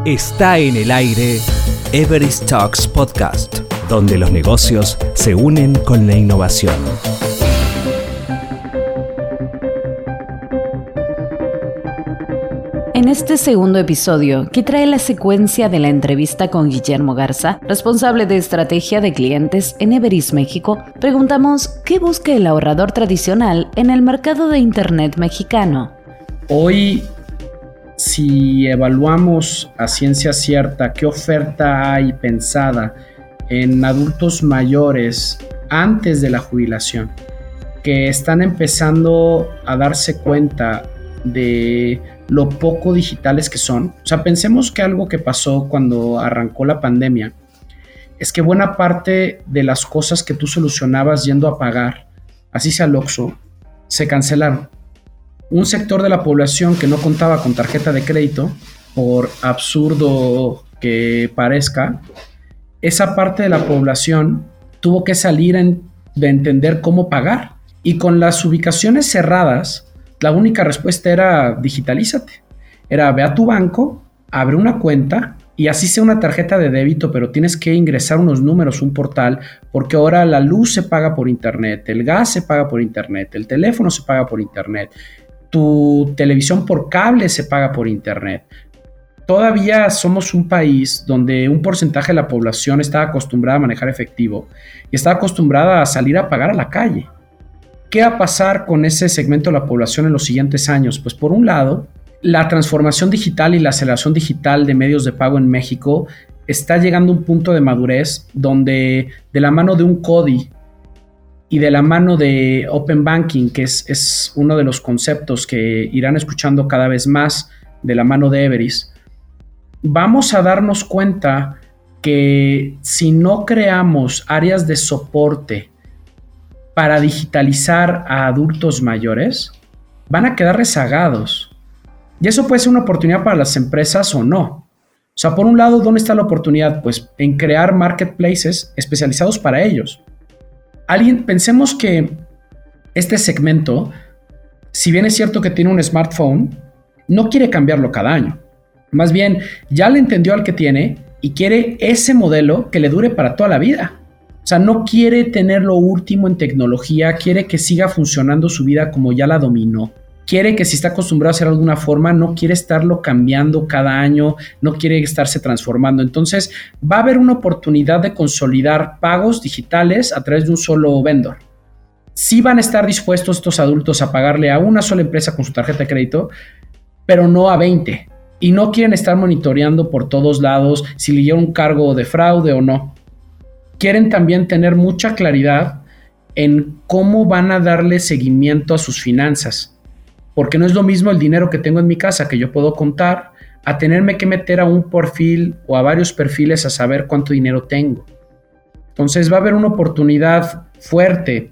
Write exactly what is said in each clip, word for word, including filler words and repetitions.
Está en el aire Everest Talks Podcast, donde los negocios se unen con la innovación. En este segundo episodio, que trae la secuencia de la entrevista con Guillermo Garza, responsable de estrategia de clientes en Everest México, preguntamos qué busca el ahorrador tradicional en el mercado de Internet mexicano. Hoy, si evaluamos a ciencia cierta qué oferta hay pensada en adultos mayores antes de la jubilación, que están empezando a darse cuenta de lo poco digitales que son. O sea, pensemos que algo que pasó cuando arrancó la pandemia es que buena parte de las cosas que tú solucionabas yendo a pagar, así sea el Oxxo, se cancelaron. Un sector de la población que no contaba con tarjeta de crédito, por absurdo que parezca, esa parte de la población tuvo que salir en, de entender cómo pagar. Y con las ubicaciones cerradas, la única respuesta era digitalízate. Era ve a tu banco, abre una cuenta y así sea una tarjeta de débito, pero tienes que ingresar unos números, un portal, porque ahora la luz se paga por internet, el gas se paga por internet, el teléfono se paga por internet, tu televisión por cable se paga por internet. Todavía somos un país donde un porcentaje de la población está acostumbrada a manejar efectivo y está acostumbrada a salir a pagar a la calle. ¿Qué va a pasar con ese segmento de la población en los siguientes años? Pues por un lado, la transformación digital y la aceleración digital de medios de pago en México está llegando a un punto de madurez donde de la mano de un CODI y de la mano de Open Banking, que es, es uno de los conceptos que irán escuchando cada vez más de la mano de Everest, vamos a darnos cuenta que si no creamos áreas de soporte para digitalizar a adultos mayores, van a quedar rezagados. Y eso puede ser una oportunidad para las empresas o no. O sea, por un lado, ¿dónde está la oportunidad? Pues en crear marketplaces especializados para ellos. Alguien, pensemos que este segmento, si bien es cierto que tiene un smartphone, no quiere cambiarlo cada año. Más bien, ya le entendió al que tiene y quiere ese modelo que le dure para toda la vida. O sea, no quiere tener lo último en tecnología, quiere que siga funcionando su vida como ya la dominó. Quiere que si está acostumbrado a hacer de alguna forma, no quiere estarlo cambiando cada año, no quiere estarse transformando. Entonces, va a haber una oportunidad de consolidar pagos digitales a través de un solo vendor. Sí van a estar dispuestos estos adultos a pagarle a una sola empresa con su tarjeta de crédito, pero no a veinte. Y no quieren estar monitoreando por todos lados si le lleva un cargo de fraude o no. Quieren también tener mucha claridad en cómo van a darle seguimiento a sus finanzas. Porque no es lo mismo el dinero que tengo en mi casa que yo puedo contar a tenerme que meter a un perfil o a varios perfiles a saber cuánto dinero tengo. Entonces va a haber una oportunidad fuerte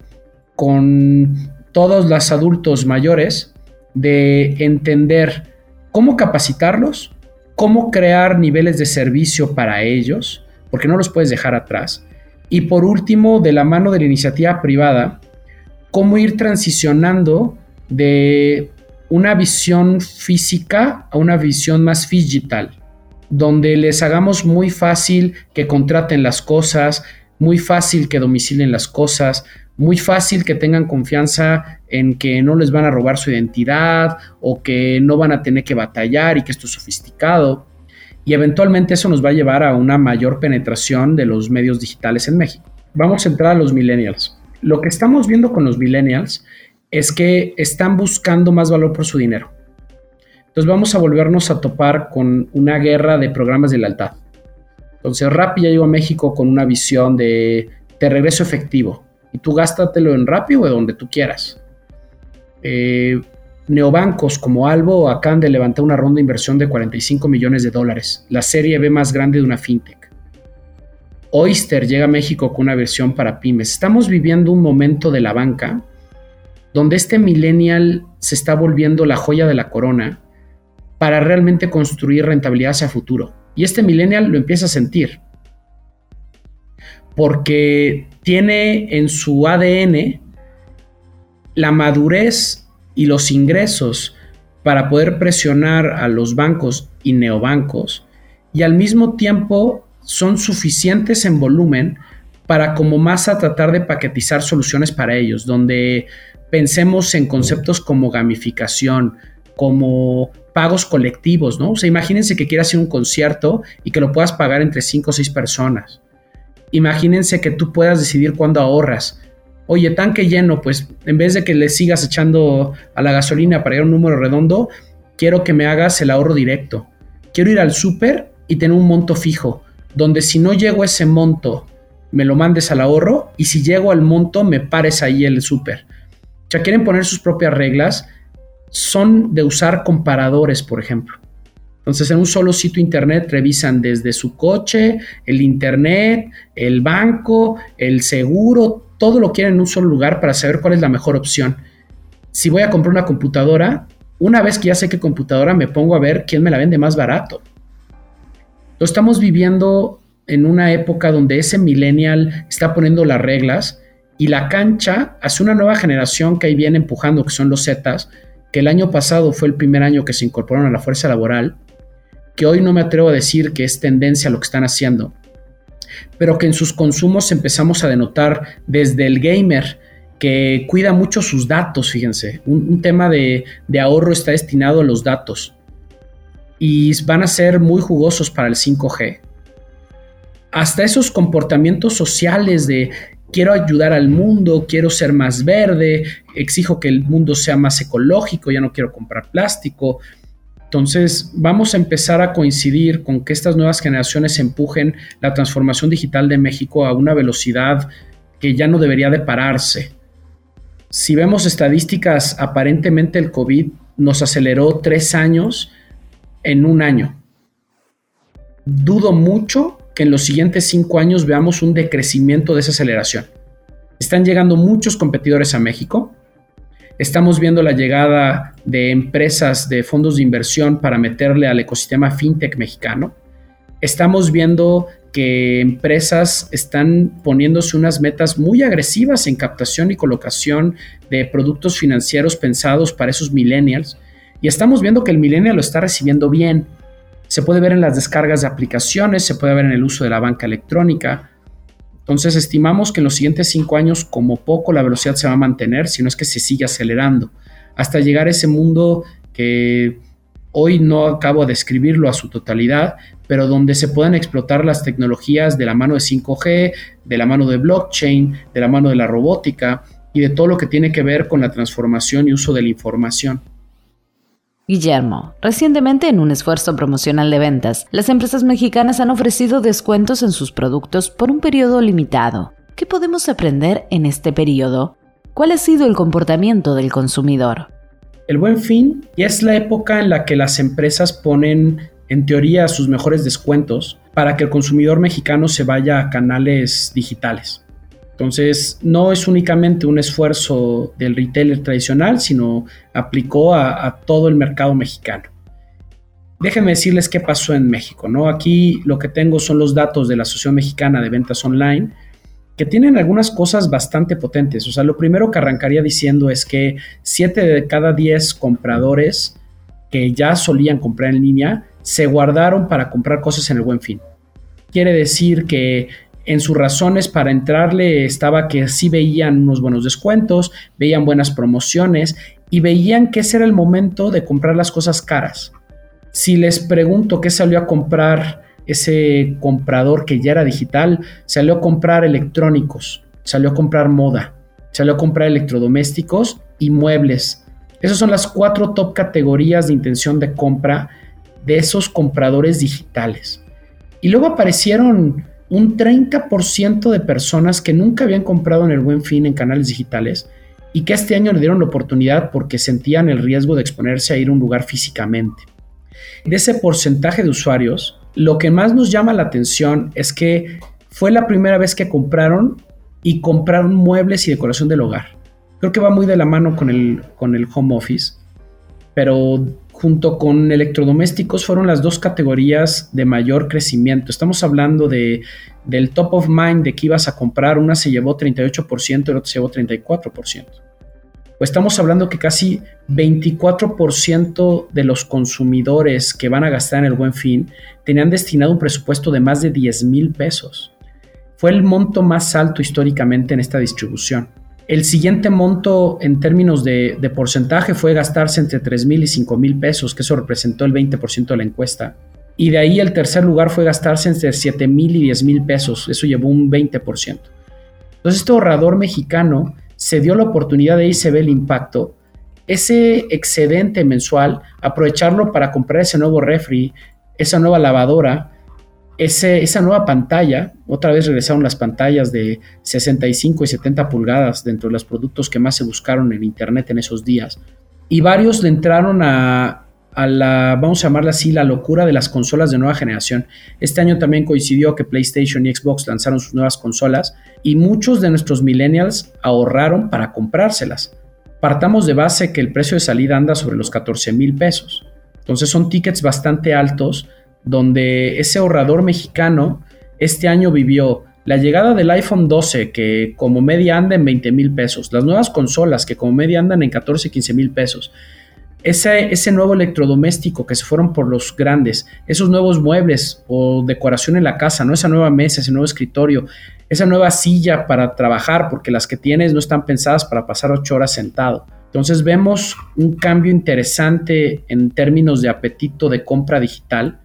con todos los adultos mayores de entender cómo capacitarlos, cómo crear niveles de servicio para ellos, porque no los puedes dejar atrás. Y por último, de la mano de la iniciativa privada, cómo ir transicionando de una visión física a una visión más digital, donde les hagamos muy fácil que contraten las cosas, muy fácil que domicilen las cosas, muy fácil que tengan confianza en que no les van a robar su identidad o que no van a tener que batallar y que esto es sofisticado. Y eventualmente eso nos va a llevar a una mayor penetración de los medios digitales en México. Vamos a entrar a los millennials. Lo que estamos viendo con los millennials es que están buscando más valor por su dinero. Entonces vamos a volvernos a topar con una guerra de programas de lealtad. Entonces Rappi ya llegó a México con una visión de te regreso efectivo y tú gástatelo en Rappi o de donde tú quieras. Eh, Neobancos como Albo acaban de levantar una ronda de inversión de cuarenta y cinco millones de dólares, la serie B más grande de una fintech. Oyster llega a México con una versión para pymes. Estamos viviendo un momento de la banca donde este millennial se está volviendo la joya de la corona para realmente construir rentabilidad hacia futuro. Y este millennial lo empieza a sentir porque tiene en su A D N la madurez y los ingresos para poder presionar a los bancos y neobancos y al mismo tiempo son suficientes en volumen para como más a tratar de paquetizar soluciones para ellos, donde pensemos en conceptos como gamificación, como pagos colectivos, ¿no? O sea, imagínense que quieras ir a un concierto y que lo puedas pagar entre cinco o seis personas. Imagínense que tú puedas decidir cuándo ahorras. Oye, tanque lleno, pues en vez de que le sigas echando a la gasolina para ir a un número redondo, quiero que me hagas el ahorro directo. Quiero ir al súper y tener un monto fijo, donde si no llego a ese monto, me lo mandes al ahorro, y si llego al monto, me pares ahí el súper. O sea, quieren poner sus propias reglas, son de usar comparadores, por ejemplo. Entonces, en un solo sitio internet revisan desde su coche, el internet, el banco, el seguro, todo lo quieren en un solo lugar para saber cuál es la mejor opción. Si voy a comprar una computadora, una vez que ya sé qué computadora, me pongo a ver quién me la vende más barato. Lo estamos viviendo en una época donde ese millennial está poniendo las reglas y la cancha hacia una nueva generación que ahí viene empujando, que son los Zetas, que el año pasado fue el primer año que se incorporaron a la fuerza laboral, que hoy no me atrevo a decir que es tendencia lo que están haciendo, pero que en sus consumos empezamos a denotar desde el gamer, que cuida mucho sus datos, fíjense, un, un tema de, de ahorro está destinado a los datos y van a ser muy jugosos para el cinco G. Hasta esos comportamientos sociales de quiero ayudar al mundo, quiero ser más verde, exijo que el mundo sea más ecológico, ya no quiero comprar plástico. Entonces vamos a empezar a coincidir con que estas nuevas generaciones empujen la transformación digital de México a una velocidad que ya no debería de pararse. Si vemos estadísticas, aparentemente el COVID nos aceleró tres años en un año. Dudo mucho que en los siguientes cinco años veamos un decrecimiento de esa aceleración. Están llegando muchos competidores a México. Estamos viendo la llegada de empresas de fondos de inversión para meterle al ecosistema fintech mexicano. Estamos viendo que empresas están poniéndose unas metas muy agresivas en captación y colocación de productos financieros pensados para esos millennials. Y estamos viendo que el millennial lo está recibiendo bien. Se puede ver en las descargas de aplicaciones, se puede ver en el uso de la banca electrónica. Entonces estimamos que en los siguientes cinco años, como poco, la velocidad se va a mantener, si no es que se sigue acelerando, hasta llegar a ese mundo que hoy no acabo de describirlo a su totalidad, pero donde se puedan explotar las tecnologías de la mano de cinco G, de la mano de blockchain, de la mano de la robótica y de todo lo que tiene que ver con la transformación y uso de la información. Guillermo, recientemente en un esfuerzo promocional de ventas, las empresas mexicanas han ofrecido descuentos en sus productos por un periodo limitado. ¿Qué podemos aprender en este periodo? ¿Cuál ha sido el comportamiento del consumidor? El Buen Fin ya es la época en la que las empresas ponen, en teoría, sus mejores descuentos para que el consumidor mexicano se vaya a canales digitales. Entonces, no es únicamente un esfuerzo del retailer tradicional, sino aplicó a, a todo el mercado mexicano. Déjenme decirles qué pasó en México, ¿no? Aquí lo que tengo son los datos de la Asociación Mexicana de Ventas Online, que tienen algunas cosas bastante potentes. O sea, lo primero que arrancaría diciendo es que siete de cada diez compradores que ya solían comprar en línea se guardaron para comprar cosas en el Buen Fin. Quiere decir que en sus razones para entrarle estaba que sí veían unos buenos descuentos, veían buenas promociones y veían que ese era el momento de comprar las cosas caras. Si les pregunto qué salió a comprar ese comprador que ya era digital, salió a comprar electrónicos, salió a comprar moda, salió a comprar electrodomésticos y muebles. Esas son las cuatro top categorías de intención de compra de esos compradores digitales. Y luego aparecieron un treinta por ciento de personas que nunca habían comprado en el Buen Fin en canales digitales y que este año le dieron la oportunidad porque sentían el riesgo de exponerse a ir a un lugar físicamente. De ese porcentaje de usuarios, lo que más nos llama la atención es que fue la primera vez que compraron y compraron muebles y decoración del hogar. Creo que va muy de la mano con el, con el home office, pero junto con electrodomésticos fueron las dos categorías de mayor crecimiento. Estamos hablando de, del top of mind de que ibas a comprar. Una se llevó treinta y ocho por ciento y la otra se llevó treinta y cuatro por ciento. pues estamos hablando que casi veinticuatro por ciento de los consumidores que van a gastar en el Buen Fin tenían destinado un presupuesto de más de diez mil pesos. Fue el monto más alto históricamente en esta distribución. El siguiente monto en términos de, de porcentaje fue gastarse entre tres mil y cinco mil pesos, que eso representó el veinte por ciento de la encuesta. Y de ahí el tercer lugar fue gastarse entre siete mil y diez mil pesos, eso llevó un veinte por ciento. Entonces este ahorrador mexicano se dio la oportunidad de ahí se ve el impacto, ese excedente mensual, aprovecharlo para comprar ese nuevo refri, esa nueva lavadora, ese, esa nueva pantalla. Otra vez regresaron las pantallas de sesenta y cinco y setenta pulgadas dentro de los productos que más se buscaron en internet en esos días. Y varios le entraron a, a la, vamos a llamarla así, la locura de las consolas de nueva generación. Este año también coincidió que PlayStation y Xbox lanzaron sus nuevas consolas y muchos de nuestros millennials ahorraron para comprárselas. Partamos de base que el precio de salida anda sobre los catorce mil pesos. Entonces son tickets bastante altos donde ese ahorrador mexicano este año vivió la llegada del iPhone doce, que como media anda en veinte mil pesos, las nuevas consolas que como media andan en catorce, quince mil pesos, ese, ese nuevo electrodoméstico que se fueron por los grandes, esos nuevos muebles o decoración en la casa, ¿no? Esa nueva mesa, ese nuevo escritorio, esa nueva silla para trabajar, porque las que tienes no están pensadas para pasar ocho horas sentado. Entonces vemos un cambio interesante en términos de apetito de compra digital.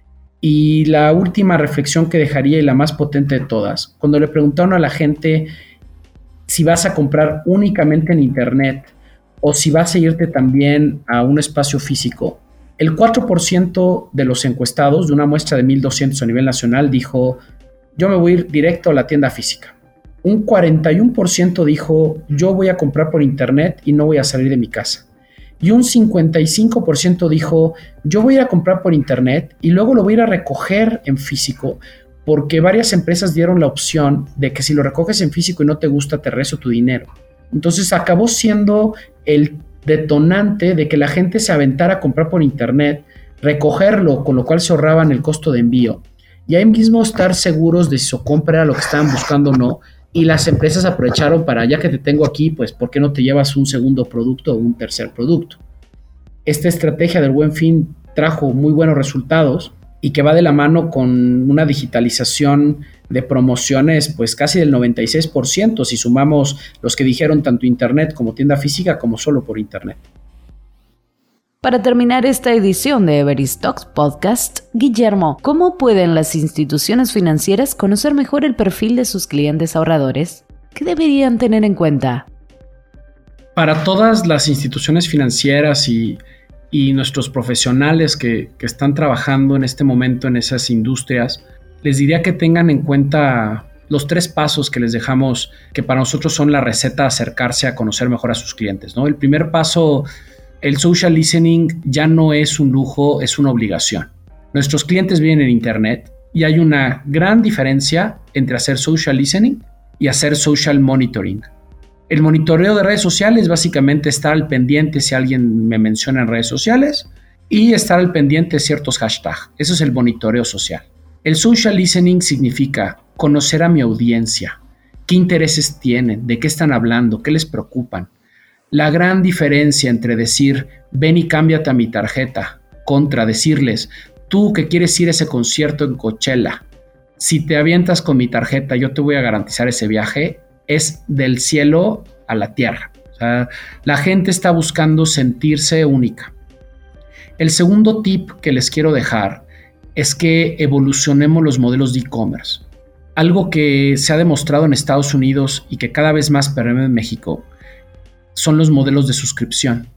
Y la última reflexión que dejaría, y la más potente de todas, cuando le preguntaron a la gente si vas a comprar únicamente en internet o si vas a irte también a un espacio físico, el cuatro por ciento de los encuestados de una muestra de mil doscientos a nivel nacional dijo: yo me voy a ir directo a la tienda física. Un cuarenta y uno por ciento dijo: yo voy a comprar por internet y no voy a salir de mi casa. Y un cincuenta y cinco por ciento dijo: yo voy a ir a comprar por internet y luego lo voy a ir a recoger en físico, porque varias empresas dieron la opción de que si lo recoges en físico y no te gusta, te regreso tu dinero. Entonces acabó siendo el detonante de que la gente se aventara a comprar por internet, recogerlo, con lo cual se ahorraban el costo de envío, y ahí mismo estar seguros de si su compra era lo que estaban buscando o no. Y las empresas aprovecharon para, ya que te tengo aquí, pues ¿por qué no te llevas un segundo producto o un tercer producto? Esta estrategia del Buen Fin trajo muy buenos resultados y que va de la mano con una digitalización de promociones pues casi del noventa y seis por ciento si sumamos los que dijeron tanto internet como tienda física como solo por internet. Para terminar esta edición de Everest Talks Podcast, Guillermo, ¿cómo pueden las instituciones financieras conocer mejor el perfil de sus clientes ahorradores? ¿Qué deberían tener en cuenta? Para todas las instituciones financieras y, y nuestros profesionales que, que están trabajando en este momento en esas industrias, les diría que tengan en cuenta los tres pasos que les dejamos, que para nosotros son la receta de acercarse a conocer mejor a sus clientes, ¿no? El primer paso: el social listening ya no es un lujo, es una obligación. Nuestros clientes viven en internet y hay una gran diferencia entre hacer social listening y hacer social monitoring. El monitoreo de redes sociales básicamente estar al pendiente si alguien me menciona en redes sociales y estar al pendiente de ciertos hashtags. Eso es el monitoreo social. El social listening significa conocer a mi audiencia, qué intereses tienen, de qué están hablando, qué les preocupan. La gran diferencia entre decir ven y cámbiate a mi tarjeta contra decirles tú que quieres ir a ese concierto en Coachella, si te avientas con mi tarjeta yo te voy a garantizar ese viaje, es del cielo a la tierra. O sea, la gente está buscando sentirse única. El segundo tip que les quiero dejar es que evolucionemos los modelos de e-commerce. Algo que se ha demostrado en Estados Unidos y que cada vez más permea en México son los modelos de suscripción.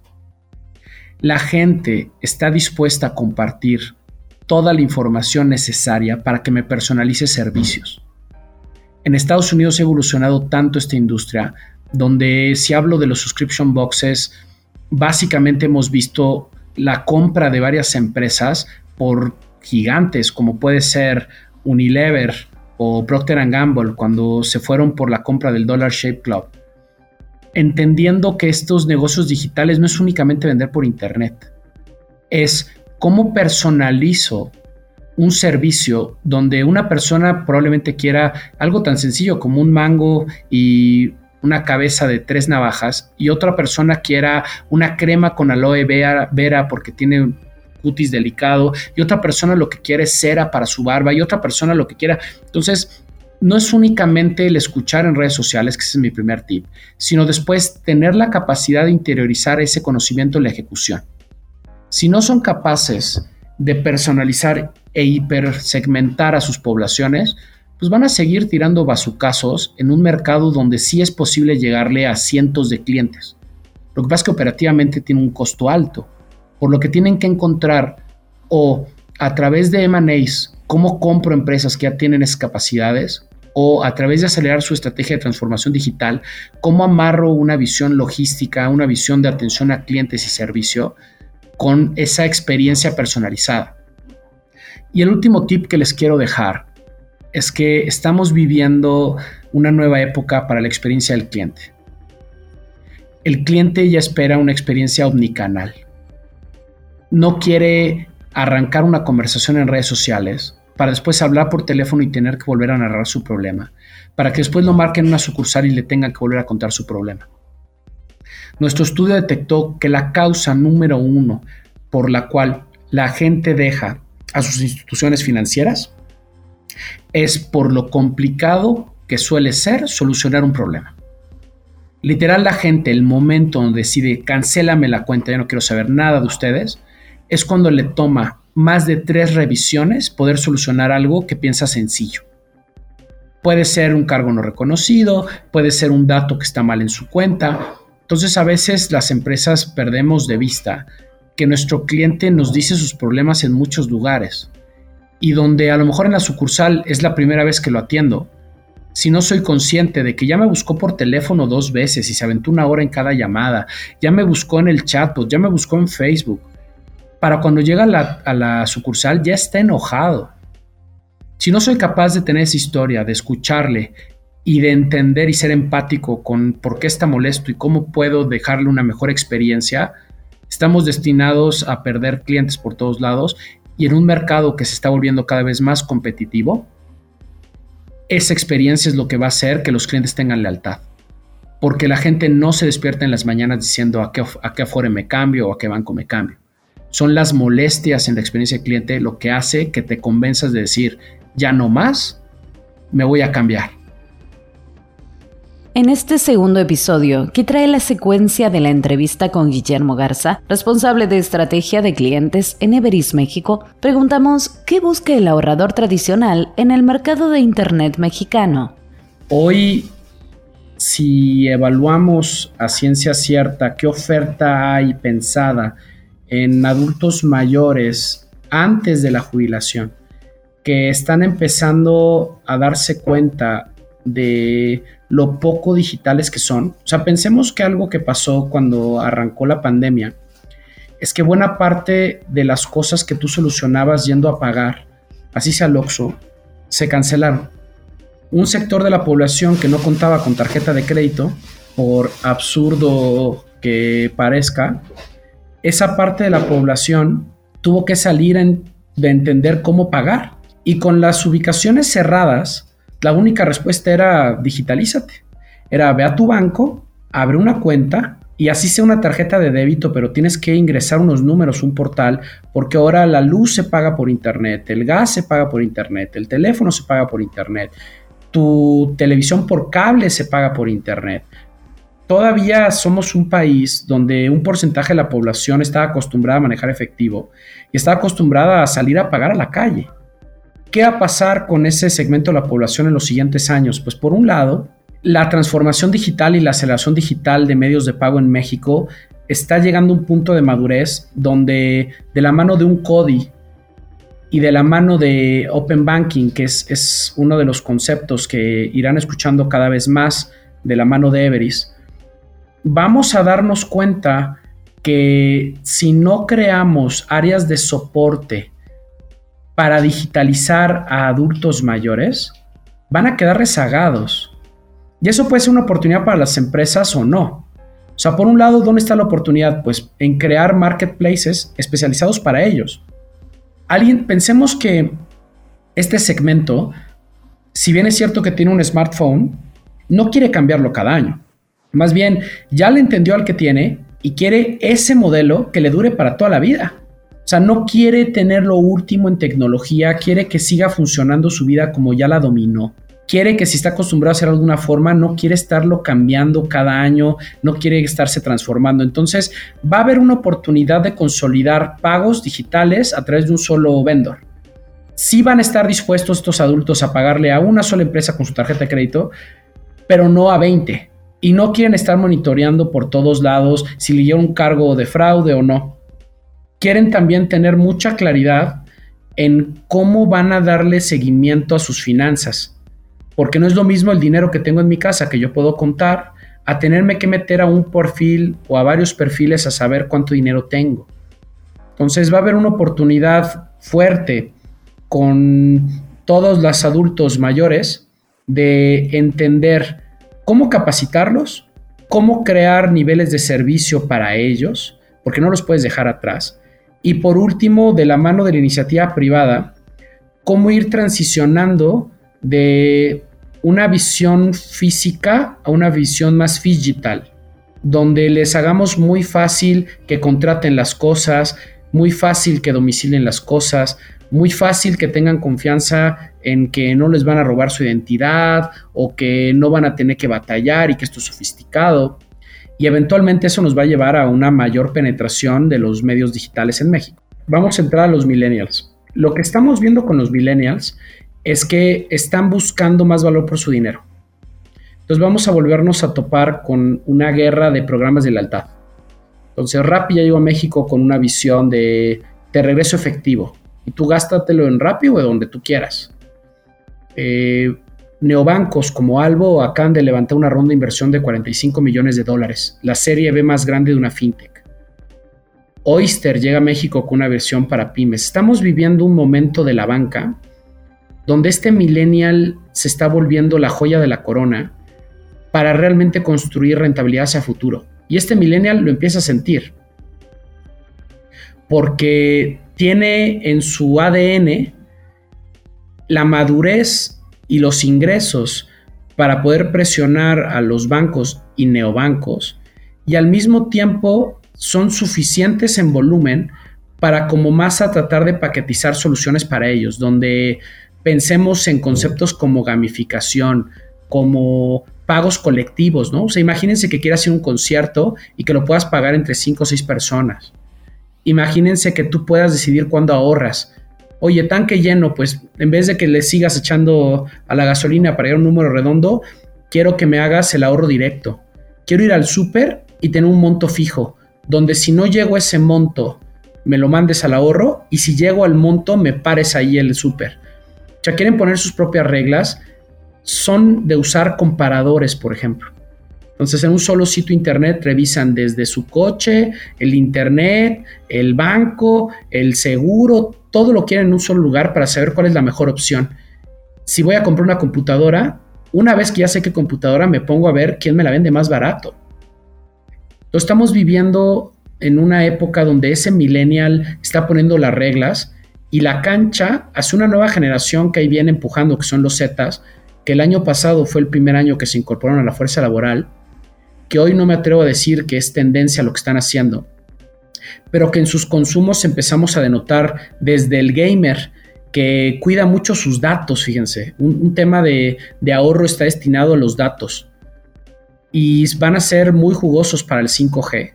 La gente está dispuesta a compartir toda la información necesaria para que me personalice servicios. En Estados Unidos ha evolucionado tanto esta industria, donde si hablo de los subscription boxes, básicamente hemos visto la compra de varias empresas por gigantes, como puede ser Unilever o Procter and Gamble, cuando se fueron por la compra del Dollar Shave Club. Entendiendo que estos negocios digitales no es únicamente vender por internet, es cómo personalizo un servicio donde una persona probablemente quiera algo tan sencillo como un mango y una cabeza de tres navajas y otra persona quiera una crema con aloe vera, vera porque tiene cutis delicado, y otra persona lo que quiere es cera para su barba, y otra persona lo que quiera. Entonces, no es únicamente el escuchar en redes sociales, que ese es mi primer tip, sino después tener la capacidad de interiorizar ese conocimiento en la ejecución. Si no son capaces de personalizar e hipersegmentar a sus poblaciones, pues van a seguir tirando bazucazos en un mercado donde sí es posible llegarle a cientos de clientes. Lo que pasa es que operativamente tiene un costo alto, por lo que tienen que encontrar o a través de eme and e's cómo compro empresas que ya tienen esas capacidades, o a través de acelerar su estrategia de transformación digital, cómo amarro una visión logística, una visión de atención a clientes y servicio con esa experiencia personalizada. Y el último tip que les quiero dejar es que estamos viviendo una nueva época para la experiencia del cliente. El cliente ya espera una experiencia omnicanal. No quiere arrancar una conversación en redes sociales para después hablar por teléfono y tener que volver a narrar su problema, para que después lo marquen en una sucursal y le tengan que volver a contar su problema. Nuestro estudio detectó que la causa número uno por la cual la gente deja a sus instituciones financieras es por lo complicado que suele ser solucionar un problema. Literal, la gente, el momento donde decide cancélame la cuenta, ya no quiero saber nada de ustedes, es cuando le toma más de tres revisiones poder solucionar algo que piensa sencillo. Puede ser un cargo no reconocido, puede ser un dato que está mal en su cuenta. Entonces, a veces las empresas perdemos de vista que nuestro cliente nos dice sus problemas en muchos lugares, y donde a lo mejor en la sucursal es la primera vez que lo atiendo. Si no soy consciente de que ya me buscó por teléfono dos veces y se aventó una hora en cada llamada, ya me buscó en el chatbot, ya me buscó en Facebook, para cuando llega a la, a la sucursal ya está enojado. Si no soy capaz de tener esa historia, de escucharle y de entender y ser empático con por qué está molesto y cómo puedo dejarle una mejor experiencia, estamos destinados a perder clientes por todos lados, y en un mercado que se está volviendo cada vez más competitivo, esa experiencia es lo que va a hacer que los clientes tengan lealtad. Porque la gente no se despierta en las mañanas diciendo a qué, a qué Afore me cambio o a qué banco me cambio. Son las molestias en la experiencia del cliente lo que hace que te convenzas de decir, ya no más, me voy a cambiar. En este segundo episodio, que trae la secuencia de la entrevista con Guillermo Garza, responsable de estrategia de clientes en Everis México, preguntamos qué busca el ahorrador tradicional en el mercado de Internet mexicano. Hoy, si evaluamos a ciencia cierta qué oferta hay pensada en adultos mayores antes de la jubilación, que están empezando a darse cuenta de lo poco digitales que son. O sea, pensemos que algo que pasó cuando arrancó la pandemia es que buena parte de las cosas que tú solucionabas yendo a pagar, así sea al Oxxo, se cancelaron. Un sector de la población que no contaba con tarjeta de crédito, por absurdo que parezca, esa parte de la población tuvo que salir en, de entender cómo pagar. Y con las ubicaciones cerradas, la única respuesta era digitalízate. Era ve a tu banco, abre una cuenta y así sea una tarjeta de débito, pero tienes que ingresar unos números, un portal, porque ahora la luz se paga por internet, el gas se paga por internet, el teléfono se paga por internet, tu televisión por cable se paga por internet. Todavía somos un país donde un porcentaje de la población está acostumbrada a manejar efectivo y está acostumbrada a salir a pagar a la calle. ¿Qué va a pasar con ese segmento de la población en los siguientes años? Pues por un lado, la transformación digital y la aceleración digital de medios de pago en México está llegando a un punto de madurez donde de la mano de un CODI y de la mano de Open Banking, que es, es uno de los conceptos que irán escuchando cada vez más de la mano de Everis, vamos a darnos cuenta que si no creamos áreas de soporte para digitalizar a adultos mayores, van a quedar rezagados. Y eso puede ser una oportunidad para las empresas o no. O sea, por un lado, ¿dónde está la oportunidad? Pues en crear marketplaces especializados para ellos. Alguien, pensemos que este segmento, si bien es cierto que tiene un smartphone, no quiere cambiarlo cada año. Más bien, ya le entendió al que tiene y quiere ese modelo que le dure para toda la vida. O sea, no quiere tener lo último en tecnología, quiere que siga funcionando su vida como ya la dominó. Quiere que si está acostumbrado a hacer de alguna forma, no quiere estarlo cambiando cada año, no quiere estarse transformando. Entonces, va a haber una oportunidad de consolidar pagos digitales a través de un solo vendor. Sí van a estar dispuestos estos adultos a pagarle a una sola empresa con su tarjeta de crédito, pero no a veinte. Y no quieren estar monitoreando por todos lados si le dieron un cargo de fraude o no. Quieren también tener mucha claridad en cómo van a darle seguimiento a sus finanzas. Porque no es lo mismo el dinero que tengo en mi casa que yo puedo contar a tenerme que meter a un perfil o a varios perfiles a saber cuánto dinero tengo. Entonces va a haber una oportunidad fuerte con todos los adultos mayores de entender cómo capacitarlos, cómo crear niveles de servicio para ellos, porque no los puedes dejar atrás. Y por último, de la mano de la iniciativa privada, cómo ir transicionando de una visión física a una visión más digital, donde les hagamos muy fácil que contraten las cosas, muy fácil que domicilen las cosas, muy fácil que tengan confianza en que no les van a robar su identidad o que no van a tener que batallar y que esto es sofisticado. Y eventualmente eso nos va a llevar a una mayor penetración de los medios digitales en México. Vamos a entrar a los millennials. Lo que estamos viendo con los millennials es que están buscando más valor por su dinero. Entonces vamos a volvernos a topar con una guerra de programas de lealtad. Entonces Rappi ya llegó a México con una visión de, de regreso efectivo. Y tú gástatelo en Rappi o donde tú quieras. Eh, neobancos como Albo acaban de levantar una ronda de inversión de cuarenta y cinco millones de dólares, la serie B más grande de una fintech. Oyster llega a México con una versión para pymes. Estamos viviendo un momento de la banca donde este millennial se está volviendo la joya de la corona para realmente construir rentabilidad hacia futuro. Y este millennial lo empieza a sentir porque tiene en su A D N la madurez y los ingresos para poder presionar a los bancos y neobancos, y al mismo tiempo son suficientes en volumen para como más a tratar de paquetizar soluciones para ellos, donde pensemos en conceptos como gamificación, como pagos colectivos, ¿no? O sea, imagínense que quieras ir a un concierto y que lo puedas pagar entre cinco o seis personas. Imagínense que tú puedas decidir cuándo ahorras. Oye, tanque lleno, pues en vez de que le sigas echando a la gasolina para ir a un número redondo, quiero que me hagas el ahorro directo. Quiero ir al súper y tener un monto fijo, donde si no llego a ese monto, me lo mandes al ahorro, y si llego al monto, me pares ahí el súper. O sea, quieren poner sus propias reglas. Son de usar comparadores, por ejemplo. Entonces, en un solo sitio internet revisan desde su coche, el internet, el banco, el seguro, todo lo quieren en un solo lugar para saber cuál es la mejor opción. Si voy a comprar una computadora, una vez que ya sé qué computadora, me pongo a ver quién me la vende más barato. Entonces, estamos viviendo en una época donde ese millennial está poniendo las reglas y la cancha hacia una nueva generación que ahí viene empujando, que son los Zetas, que el año pasado fue el primer año que se incorporaron a la fuerza laboral, que hoy no me atrevo a decir que es tendencia lo que están haciendo, pero que en sus consumos empezamos a denotar desde el gamer, que cuida mucho sus datos, fíjense, un, un tema de, de ahorro está destinado a los datos, y van a ser muy jugosos para el cinco G.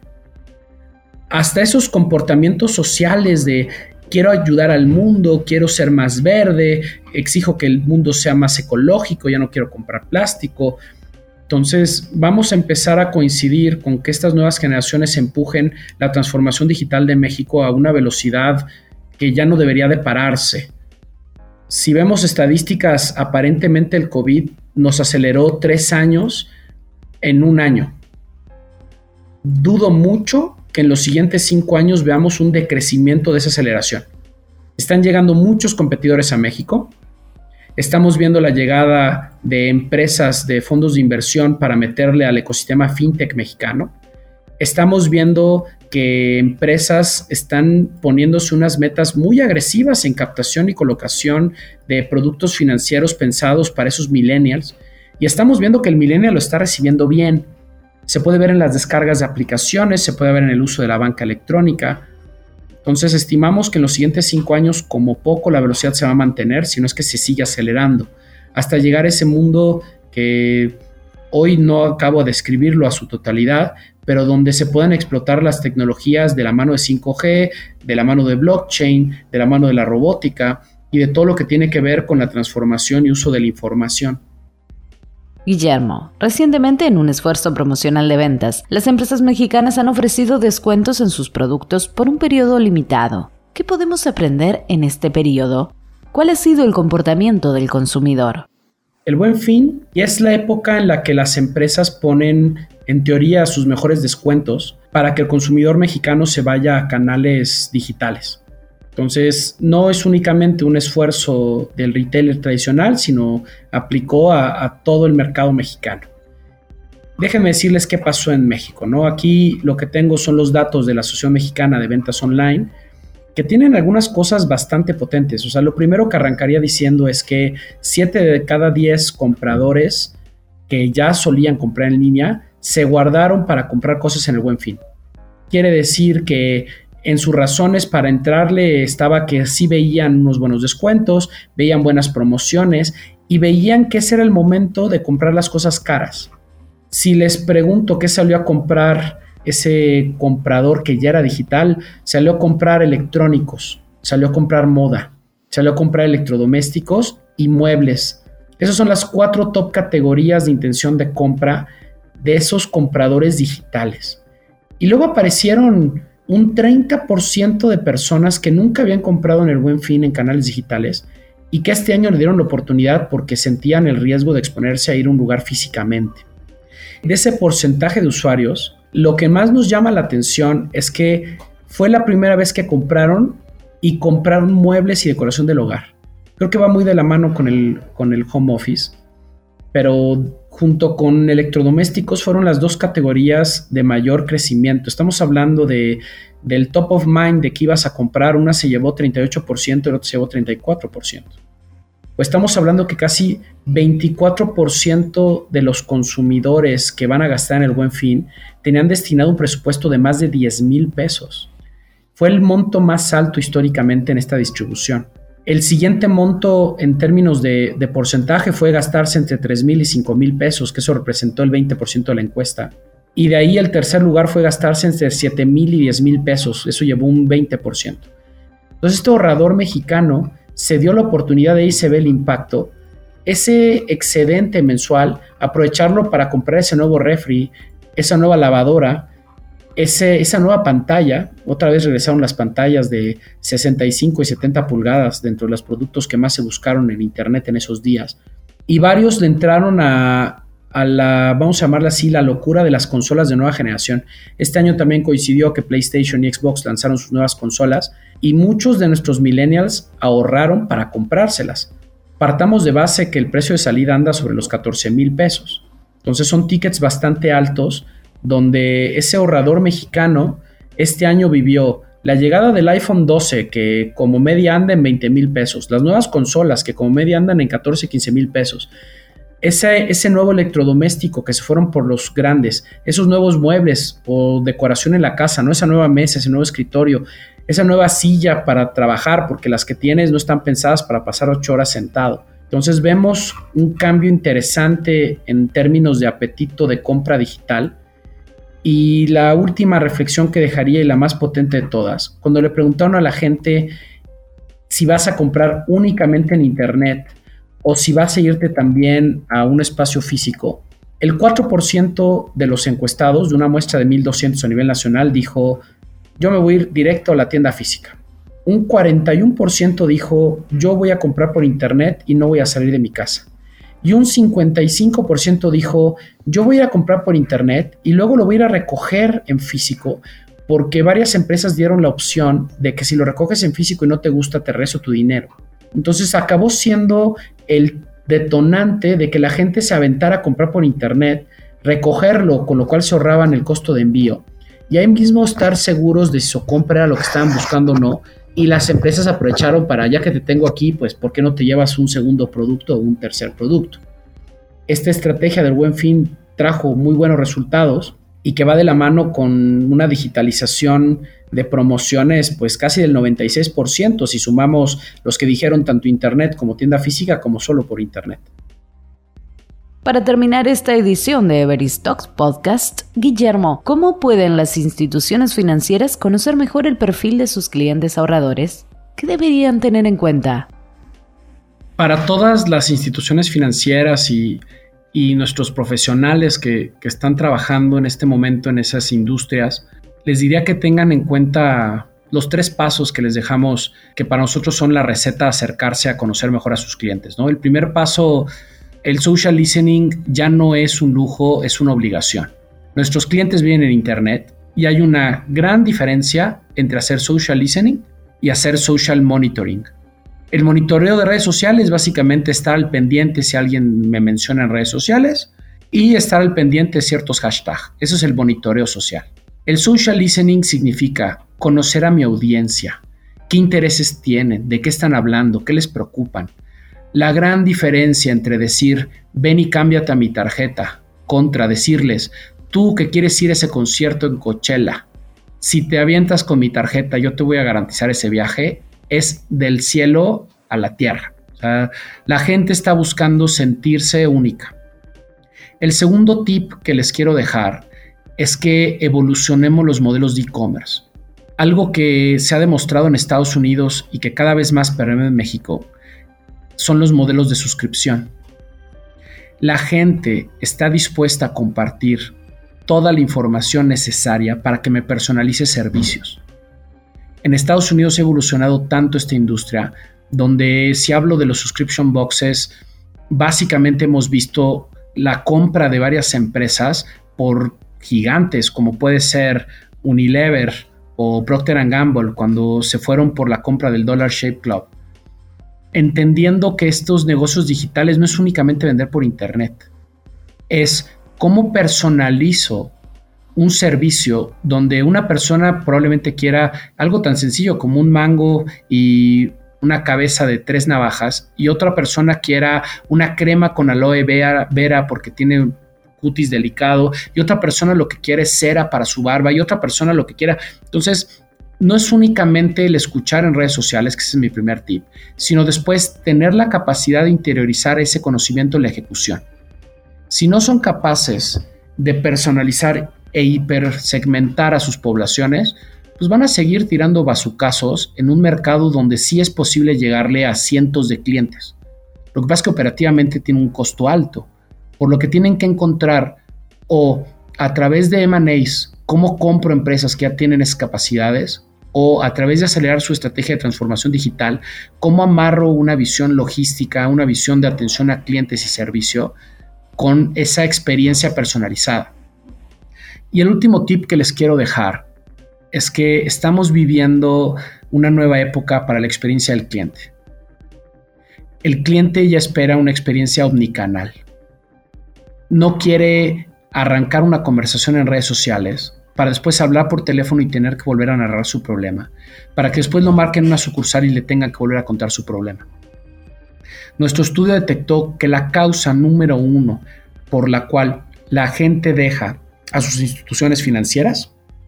Hasta esos comportamientos sociales de quiero ayudar al mundo, quiero ser más verde, exijo que el mundo sea más ecológico, ya no quiero comprar plástico. Entonces vamos a empezar a coincidir con que estas nuevas generaciones empujen la transformación digital de México a una velocidad que ya no debería de pararse. Si vemos estadísticas, aparentemente el COVID nos aceleró tres años en un año. Dudo mucho que en los siguientes cinco años veamos un decrecimiento de esa aceleración. Están llegando muchos competidores a México. Estamos viendo la llegada de empresas de fondos de inversión para meterle al ecosistema fintech mexicano. Estamos viendo que empresas están poniéndose unas metas muy agresivas en captación y colocación de productos financieros pensados para esos millennials. Y estamos viendo que el millennial lo está recibiendo bien. Se puede ver en las descargas de aplicaciones, se puede ver en el uso de la banca electrónica. Entonces estimamos que en los siguientes cinco años como poco la velocidad se va a mantener, si no es que se sigue acelerando, hasta llegar a ese mundo que hoy no acabo de describirlo a su totalidad, pero donde se puedan explotar las tecnologías de la mano de cinco G, de la mano de blockchain, de la mano de la robótica y de todo lo que tiene que ver con la transformación y uso de la información. Guillermo, recientemente en un esfuerzo promocional de ventas, las empresas mexicanas han ofrecido descuentos en sus productos por un periodo limitado. ¿Qué podemos aprender en este periodo? ¿Cuál ha sido el comportamiento del consumidor? El Buen Fin ya es la época en la que las empresas ponen, en teoría, sus mejores descuentos para que el consumidor mexicano se vaya a canales digitales. Entonces, no es únicamente un esfuerzo del retailer tradicional, sino aplicó a, a todo el mercado mexicano. Déjenme decirles qué pasó en México, ¿no? Aquí lo que tengo son los datos de la Asociación Mexicana de Ventas Online, que tienen algunas cosas bastante potentes. O sea, lo primero que arrancaría diciendo es que siete de cada diez compradores que ya solían comprar en línea se guardaron para comprar cosas en el Buen Fin. Quiere decir que en sus razones para entrarle estaba que sí veían unos buenos descuentos, veían buenas promociones y veían que ese era el momento de comprar las cosas caras. Si les pregunto qué salió a comprar ese comprador que ya era digital, salió a comprar electrónicos, salió a comprar moda, salió a comprar electrodomésticos y muebles. Esas son las cuatro top categorías de intención de compra de esos compradores digitales. Y luego aparecieron un treinta por ciento de personas que nunca habían comprado en el Buen Fin en canales digitales y que este año le dieron la oportunidad porque sentían el riesgo de exponerse a ir a un lugar físicamente. De ese porcentaje de usuarios, lo que más nos llama la atención es que fue la primera vez que compraron y compraron muebles y decoración del hogar. Creo que va muy de la mano con el, con el home office, pero junto con electrodomésticos fueron las dos categorías de mayor crecimiento. Estamos hablando de, del top of mind, de que ibas a comprar, una se llevó treinta y ocho por ciento y la otra se llevó treinta y cuatro por ciento. Pues estamos hablando que casi veinticuatro por ciento de los consumidores que van a gastar en el Buen Fin tenían destinado un presupuesto de más de diez mil pesos. Fue el monto más alto históricamente en esta distribución. El siguiente monto en términos de, de porcentaje fue gastarse entre tres mil y cinco mil pesos, que eso representó el veinte por ciento de la encuesta. Y de ahí el tercer lugar fue gastarse entre siete mil y diez mil pesos, eso llevó un veinte por ciento. Entonces este ahorrador mexicano se dio la oportunidad de ahí se ve el impacto, ese excedente mensual, aprovecharlo para comprar ese nuevo refri, esa nueva lavadora, ese, esa nueva pantalla. Otra vez regresaron las pantallas de sesenta y cinco y setenta pulgadas dentro de los productos que más se buscaron en internet en esos días. Y varios le entraron a, a la, vamos a llamarla así, la locura de las consolas de nueva generación. Este año también coincidió que PlayStation y Xbox lanzaron sus nuevas consolas y muchos de nuestros millennials ahorraron para comprárselas. Partamos de base que el precio de salida anda sobre los catorce mil pesos. Entonces son tickets bastante altos donde ese ahorrador mexicano este año vivió la llegada del iPhone doce, que como media anda en veinte mil pesos, las nuevas consolas que como media andan en catorce, quince mil pesos, ese, ese nuevo electrodoméstico que se fueron por los grandes, esos nuevos muebles o decoración en la casa, ¿no? Esa nueva mesa, ese nuevo escritorio, esa nueva silla para trabajar, porque las que tienes no están pensadas para pasar ocho horas sentado. Entonces vemos un cambio interesante en términos de apetito de compra digital. Y la última reflexión que dejaría, y la más potente de todas, cuando le preguntaron a la gente si vas a comprar únicamente en internet o si vas a irte también a un espacio físico, el cuatro por ciento de los encuestados de una muestra de mil doscientos a nivel nacional dijo: yo me voy a ir directo a la tienda física. Un cuarenta y uno por ciento dijo: yo voy a comprar por internet y no voy a salir de mi casa. Y un cincuenta y cinco por ciento dijo: yo voy a ir a comprar por internet y luego lo voy a ir a recoger en físico, porque varias empresas dieron la opción de que si lo recoges en físico y no te gusta, te regreso tu dinero. Entonces acabó siendo el detonante de que la gente se aventara a comprar por internet, recogerlo, con lo cual se ahorraban el costo de envío, y ahí mismo estar seguros de si su compra era lo que estaban buscando o no. Y las empresas aprovecharon para, ya que te tengo aquí, pues ¿por qué no te llevas un segundo producto o un tercer producto? Esta estrategia del Buen Fin trajo muy buenos resultados y que va de la mano con una digitalización de promociones pues casi del noventa y seis por ciento si sumamos los que dijeron tanto internet como tienda física como solo por internet. Para terminar esta edición de Everest Talks Podcast, Guillermo, ¿cómo pueden las instituciones financieras conocer mejor el perfil de sus clientes ahorradores? ¿Qué deberían tener en cuenta? Para todas las instituciones financieras y, y nuestros profesionales que, que están trabajando en este momento en esas industrias, les diría que tengan en cuenta los tres pasos que les dejamos, que para nosotros son la receta de acercarse a conocer mejor a sus clientes, ¿no? El primer paso, el social listening ya no es un lujo, es una obligación. Nuestros clientes viven en internet y hay una gran diferencia entre hacer social listening y hacer social monitoring. El monitoreo de redes sociales básicamente estar al pendiente si alguien me menciona en redes sociales y estar al pendiente de ciertos hashtags. Eso es el monitoreo social. El social listening significa conocer a mi audiencia, qué intereses tienen, de qué están hablando, qué les preocupan. La gran diferencia entre decir, ven y cámbiate a mi tarjeta, contra decirles, tú que quieres ir a ese concierto en Coachella, si te avientas con mi tarjeta, yo te voy a garantizar ese viaje, es del cielo a la tierra. O sea, la gente está buscando sentirse única. El segundo tip que les quiero dejar es que evolucionemos los modelos de e-commerce. Algo que se ha demostrado en Estados Unidos y que cada vez más permea en México son los modelos de suscripción. La gente está dispuesta a compartir toda la información necesaria para que me personalice servicios. En Estados Unidos ha evolucionado tanto esta industria, donde si hablo de los subscription boxes, básicamente hemos visto la compra de varias empresas por gigantes, como puede ser Unilever o Procter and Gamble, cuando se fueron por la compra del Dollar Shave Club. Entendiendo que estos negocios digitales no es únicamente vender por internet, es cómo personalizo un servicio donde una persona probablemente quiera algo tan sencillo como un mango y una cabeza de tres navajas y otra persona quiera una crema con aloe vera porque tiene cutis delicado y otra persona lo que quiere es cera para su barba y otra persona lo que quiera. Entonces, no es únicamente el escuchar en redes sociales, que ese es mi primer tip, sino después tener la capacidad de interiorizar ese conocimiento en la ejecución. Si no son capaces de personalizar e hipersegmentar a sus poblaciones, pues van a seguir tirando bazucazos en un mercado donde sí es posible llegarle a cientos de clientes. Lo que pasa es que operativamente tiene un costo alto, por lo que tienen que encontrar o a través de eme and A's cómo compro empresas que ya tienen esas capacidades o a través de acelerar su estrategia de transformación digital, cómo amarro una visión logística, una visión de atención a clientes y servicio con esa experiencia personalizada. Y el último tip que les quiero dejar es que estamos viviendo una nueva época para la experiencia del cliente. El cliente ya espera una experiencia omnicanal. No quiere arrancar una conversación en redes sociales para después hablar por teléfono y tener que volver a narrar su problema, para que después lo marquen en una sucursal y le tengan que volver a contar su problema. Nuestro estudio detectó que la causa número uno por la cual la gente deja a sus instituciones financieras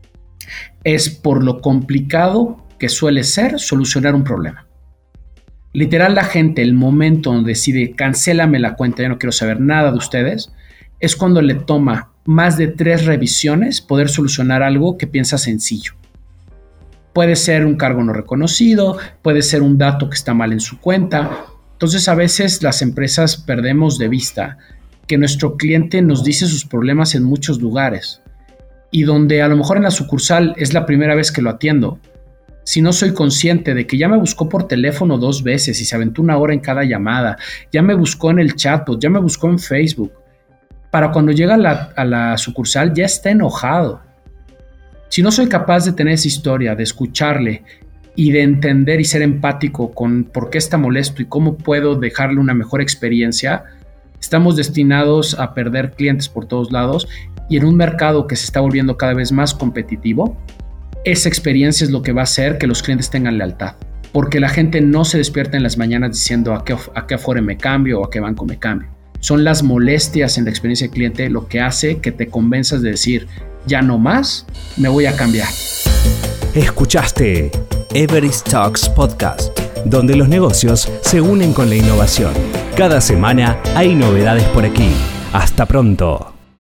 es por lo complicado que suele ser solucionar un problema. Literal, la gente, el momento donde decide cancélame la cuenta, ya no quiero saber nada de ustedes, es cuando le toma más de tres revisiones poder solucionar algo que piensa sencillo. Puede ser un cargo no reconocido, puede ser un dato que está mal en su cuenta. Entonces, a veces las empresas perdemos de vista que nuestro cliente nos dice sus problemas en muchos lugares y donde a lo mejor en la sucursal es la primera vez que lo atiendo. Si no soy consciente de que ya me buscó por teléfono dos veces y se aventó una hora en cada llamada, ya me buscó en el chatbot, ya me buscó en Facebook, para cuando llega a la, a la sucursal ya está enojado. Si no soy capaz de tener esa historia, de escucharle y de entender y ser empático con por qué está molesto y cómo puedo dejarle una mejor experiencia, estamos destinados a perder clientes por todos lados y en un mercado que se está volviendo cada vez más competitivo, esa experiencia es lo que va a hacer que los clientes tengan lealtad. Porque la gente no se despierta en las mañanas diciendo a qué, a qué Afore me cambio o a qué banco me cambio. son las molestias en la experiencia del cliente lo que hace que te convenzas de decir, ya no más, me voy a cambiar. Escuchaste Everest Talks Podcast, donde los negocios se unen con la innovación. Cada semana hay novedades por aquí. Hasta pronto.